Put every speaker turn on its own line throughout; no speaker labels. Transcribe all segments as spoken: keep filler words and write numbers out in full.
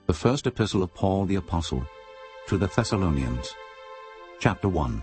The first epistle of Paul the Apostle to the Thessalonians, chapter one.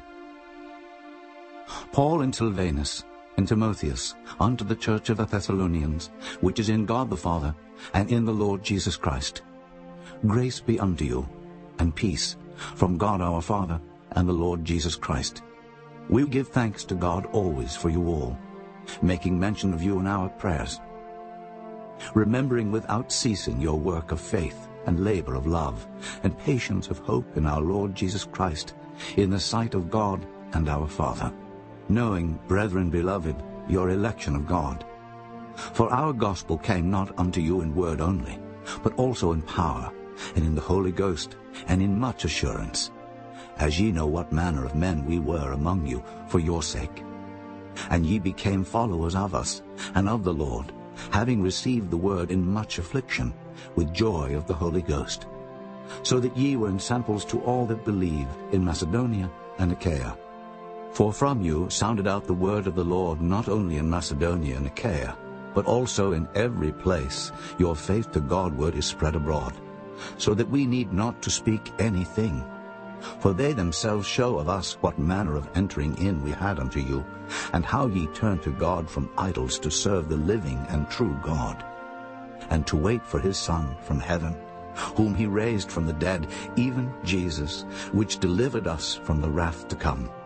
Paul and Silvanus and Timotheus, unto the church of the Thessalonians, which is in God the Father, and in the Lord Jesus Christ. Grace be unto you, and peace, from God our Father and the Lord Jesus Christ. We give thanks to God always for you all, making mention of you in our prayers, remembering without ceasing your work of faith, and labor of love, and patience of hope in our Lord Jesus Christ, in the sight of God and our Father, knowing, brethren beloved, your election of God. For our gospel came not unto you in word only, but also in power, and in the Holy Ghost, and in much assurance, as ye know what manner of men we were among you for your sake. And ye became followers of us, and of the Lord, having received the word in much affliction, with joy of the Holy Ghost, so that ye were ensamples to all that believe in Macedonia and Achaia. For from you sounded out the word of the Lord not only in Macedonia and Achaia, but also in every place your faith to Godward is spread abroad, so that we need not to speak anything. For they themselves show of us what manner of entering in we had unto you, and how ye turned to God from idols to serve the living and true God, and to wait for his Son from heaven, whom he raised from the dead, even Jesus, which delivered us from the wrath to come.